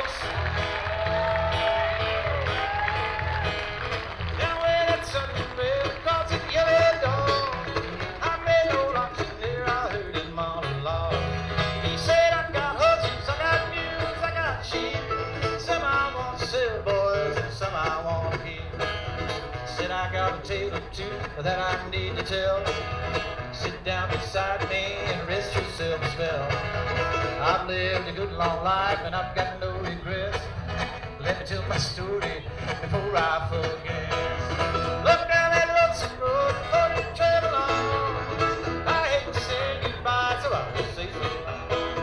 folks. Down where that southern rail crosses the yellow dawn, I met old auctioneer, I heard his monologue. He said, I got horses, I got mules, I got sheep. Some I want to sell, boys, and some I want to keep. Said, I got a tale or two that I need to tell. Sit down beside me and rest yourself a spell. I've lived a good long life and I've got no regrets. Let me tell my story before I forget. Look down that lonesome road before you travel on. I hate to say goodbye, so I'll just say so long.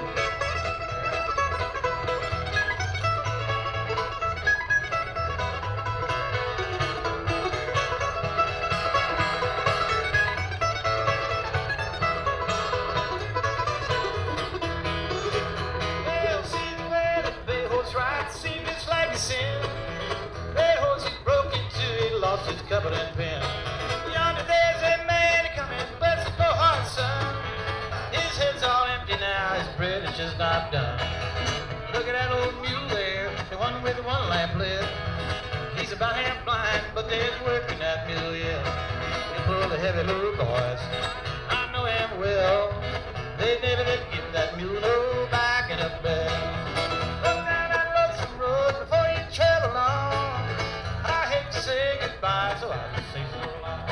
Well, see the way the bay horse rides seems just like a sin. That horse he broke into, he lost his cover and pin. Yonder there's a man coming, bless his poor heart, son. His head's all empty now, his bread is just not done. Look at that old mule there, the one with the one lamp lit. He's about half blind, but there's work in that mule yet. He pulled a heavy load, boys. I know him well. They never did give that mule no back in a bed. Look down that lonesome road before you travel on. I hate to say goodbye, so I just say so long.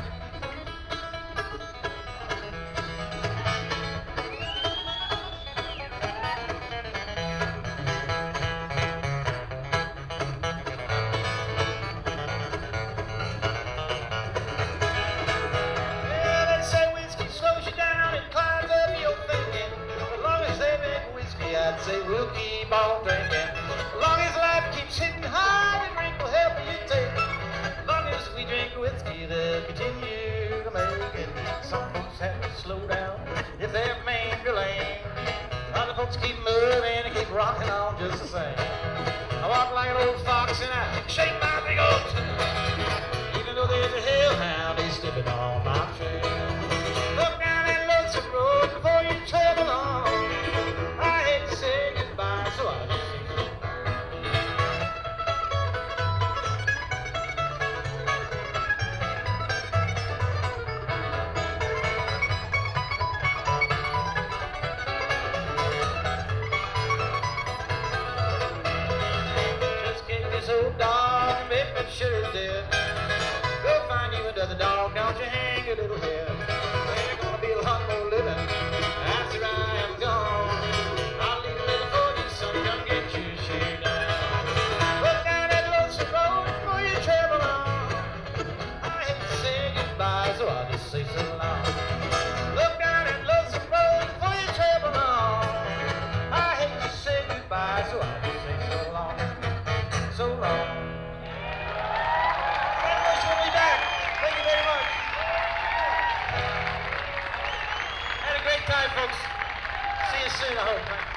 Well, they say whiskey slows you down and climbs up your thinking. As long as they make whiskey, I'd say we'll keep on drinking. As long as life keeps hitting hard and drink will help you take. As long as we drink whiskey, they'll continue to make it. Some folks have to slow down if they're maimed or lame. Other folks keep moving and keep rocking on just the same. I walk like an old fox and I shake my big old tail. Even though there's a hellhound, he's slipping on my trail. Look down that lonesome road before you travel on. I hate to say goodbye, so I just say so long. Just kick this old dog and make it sure it's dead. Go find you another dog, don't you hang your little head. There's gonna be a lot more living after I am gone. I'll leave a little for you, son, come get your share down. Look down that lonesome road before you travel on. I hate to say goodbye, so I'll just say so long. Look down that lonesome road before you travel on. I hate to say goodbye, so I'll just say so long. So long. Very much, we'll be back. Thank you very much. Had a great time, folks. See you soon, I hope.